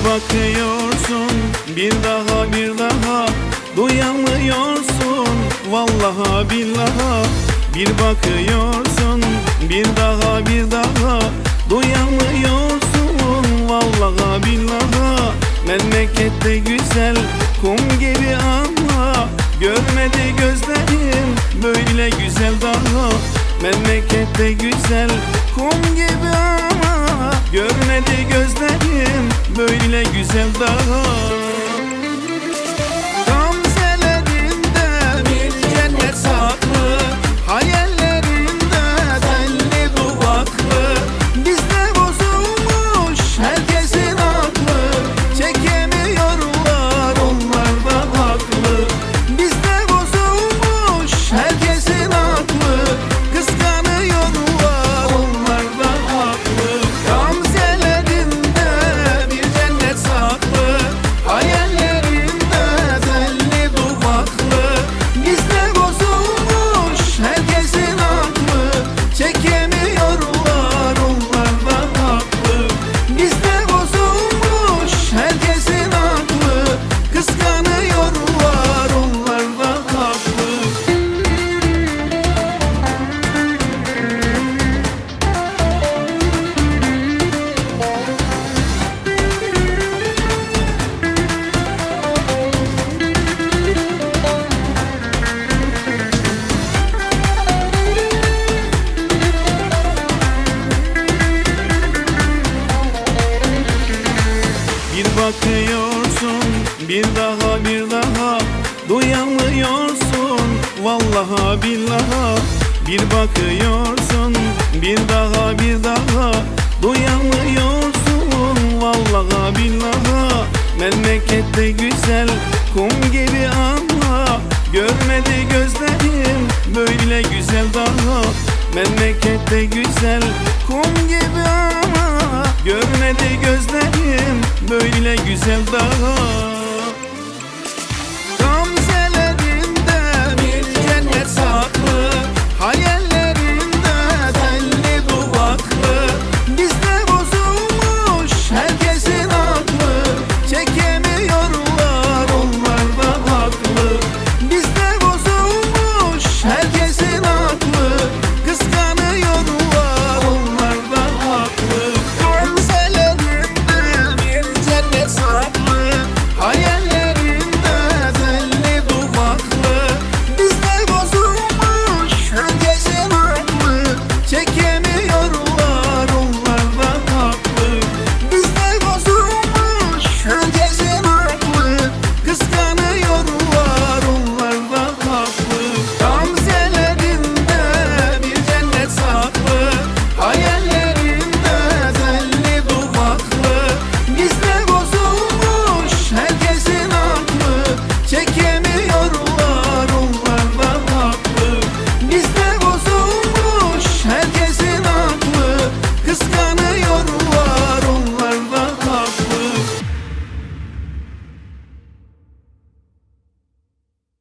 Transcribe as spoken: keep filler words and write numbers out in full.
bakıyorsun bir daha bir daha duyamıyorsun vallaha billaha. Bir bakıyorsun bir daha bir daha duyamıyorsun vallaha billaha. Memlekette güzel kum gibi ama görmedi gözlerim böyle güzel daha. Memlekette güzel kum gibi ama görmedi gözlerim böyle güzel daha. Gamzelerinde bir cennet saklı, hayallerinde telli duvaklı. Bizde bozulmuş herkesin aklı, çekemiyorlar onlar da haklı. Bizde bozulmuş herkesin aklı, kıskanıyorlar onlar da haklı. Gamzelerinde bir cennet saklı, hayallerinde telli duvaklı. Bizde bozulmuş herkesin aklı, çekemiyorlar onlar da haklı. Bizde bozulmuş herkesin aklı, kıskanıyorlar onlar da haklı. Bir bakıyorsun bir daha bir daha duyamıyorsun vallaha billaha. Bir bakıyorsun bir daha bir daha duyamıyorsun vallaha billaha. Memlekette güzel kum gibi ama görmedi gözlerim böyle güzel daha. Memlekette güzel kum gibi ama görmedi gözlerim böyle güzel daha.